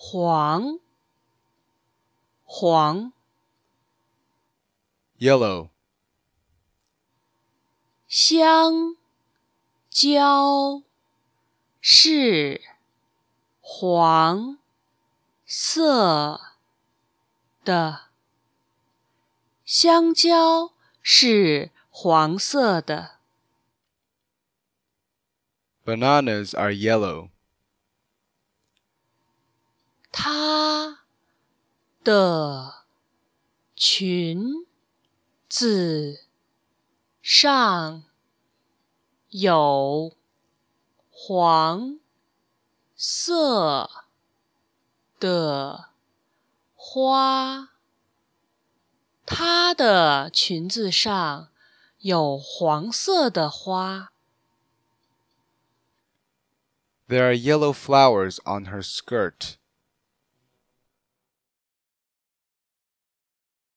黄，黄。 Yellow. 香蕉是黄色的，香蕉是黄色的。 Bananas are yellow. 她的裙子上有黄色的花。她的裙子上有黄色的花。 There are yellow flowers on her skirt.